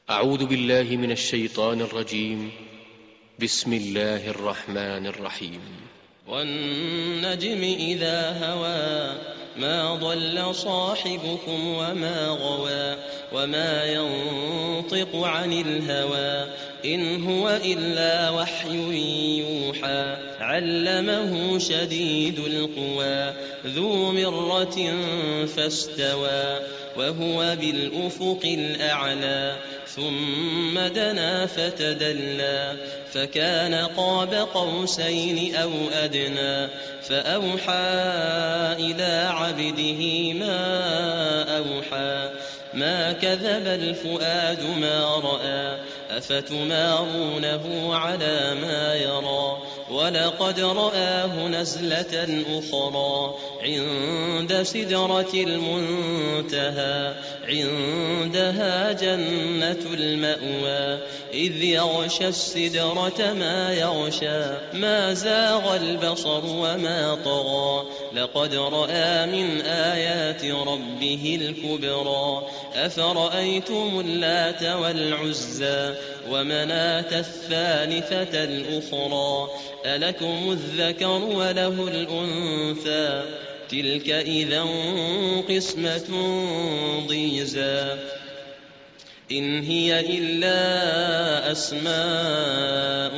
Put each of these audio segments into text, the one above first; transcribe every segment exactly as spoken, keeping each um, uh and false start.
أعوذ بالله من الشيطان الرجيم. بسم الله الرحمن الرحيم. والنجم إذا هوى ما ضل صاحبكم وما غوى وما ينطق عن الهوى إن هو إلا وحي يوحى علمه شديد القوى ذو مرة فاستوى وهو بالأفق الأعلى ثم دنا فتدلى فكان قاب قوسين أو أدنى فأوحى إلى عبده ما أوحى ما كذب الفؤاد ما رأى أفتمارونه على ما يرى ولقد رآه نزلة أخرى عند سدرة المنتهى عندها جنة المأوى إذ يغشى السدرة ما يغشى ما زاغ البصر وما طغى لقد رأى من آيات ربه الكبرى أفرأيتم اللات والعزى ومناة الثالثة الأخرى ألكم الذكر وله الأنثى تلك إذا قسمة ضيزى إن هي إلا أسماء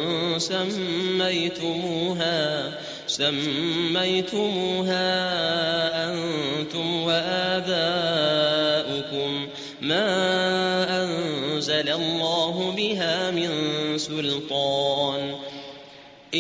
سميتموها سميتموها أنتم وآباؤكم ما أنزل الله بها من سلطان إن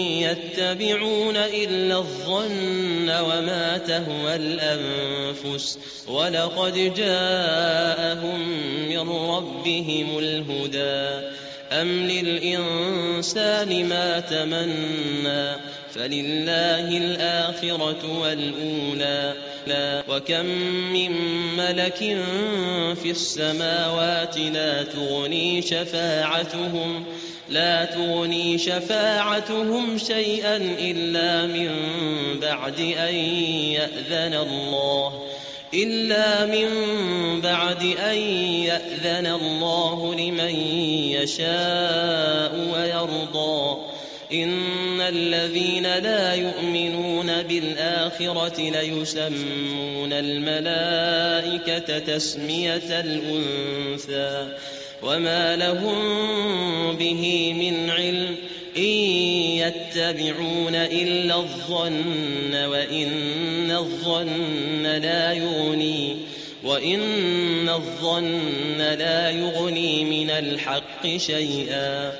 يتبعون إلا الظن وما تهوى الأنفس ولقد جاءهم من ربهم الهدى أم للإنسان ما تمنى فلله الآخرة والأولى وكم من ملك في السماوات لا تغني شفاعتهم لا تغني شفاعتهم شيئا إلا من بعد أن يأذن الله إلا من بعد أن يأذن الله لمن يشاء ويرضى إن الذين لا يؤمنون بالآخرة ليسمون الملائكة تسمية الأنثى وما لهم به من علم إن يتبعون إلا الظن وإن الظن لا يغني وإن الظن لا يغني من الحق شيئا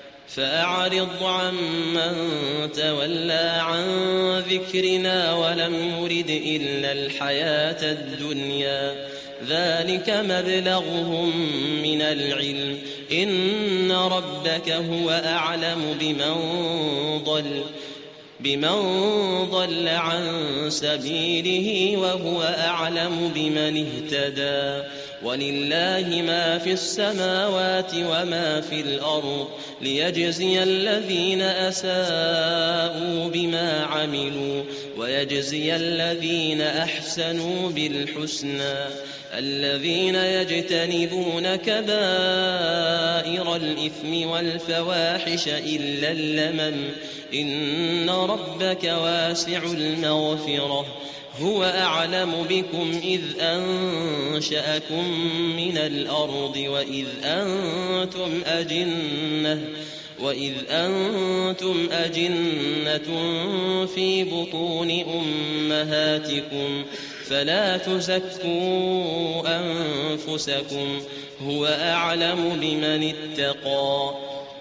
فأعرض عمن تولى عن ذكرنا ولم يرد إلا الحياة الدنيا ذلك مبلغهم من العلم إن ربك هو أعلم بمن ضل بمن ضل عن سبيله وهو أعلم بمن اهتدى ولله ما في السماوات وما في الأرض ليجزي الذين أساءوا بما عملوا ويجزي الذين أحسنوا بالحسنى الذين يجتنبون كبائر الإثم والفواحش إلا اللمم إن ربك واسع المغفرة هو أعلم بكم إذ أنشأكم من الأرض وإذ أنتم أجنة وإذ أنتم أجنة في بطون أمهاتكم فلا تزكوا أنفسكم هو أعلم بمن اتقى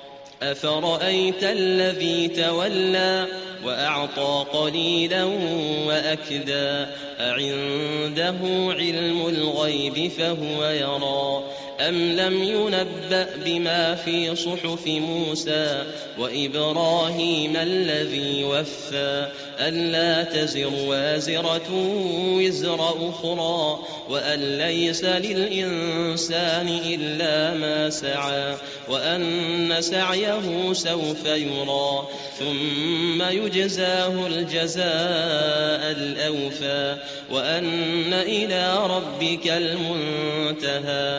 أفرأيت الذي تولى وأعطى قليلا وأكدى أعنده علم الغيب فهو يرى أم لم ينبأ بما في صحف موسى وإبراهيم الذي وفى ألا تزر وازرة وزر أخرى وأن ليس للإنسان إلا ما سعى وأن سعيه سوف يرى ثم يجزاه الجزاء الأوفى وأن إلى ربك المنتهى وأن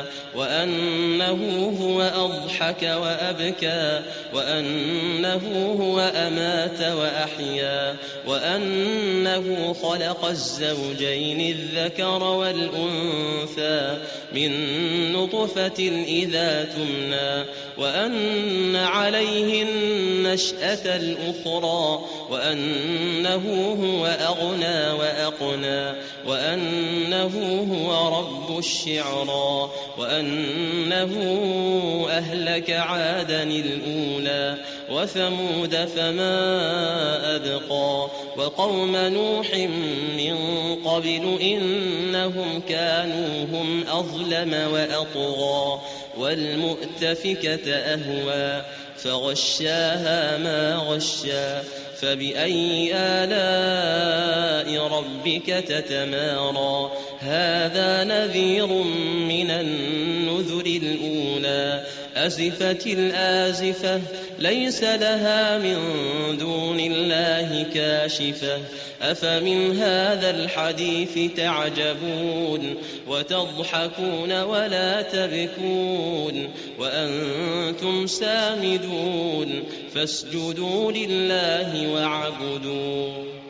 وأنه هو أضحك وأبكى وأنه هو أمات وأحيا وأنه خلق الزوجين الذكر والأنثى من نطفة إذا تمنى وأن عليه النشأة الأخرى وأنه هو أغنى وأقنى وأنه هو رب الشعرى وأنه أهلك عادا الأولى وثمود فما أبقى وقوم نوح من قبل إنهم كانوا هم أظلم وأطغى والمؤتفكة أهوى فغشاها ما غشا فبأي آلاء ربك تتمارى هذا نذير من النذر الأولى أزفت الآزفة ليس لها من دون الله كاشفة أفمن هذا الحديث تعجبون وتضحكون ولا تبكون وأنتم سامدون فاسجدوا لله واعبدوا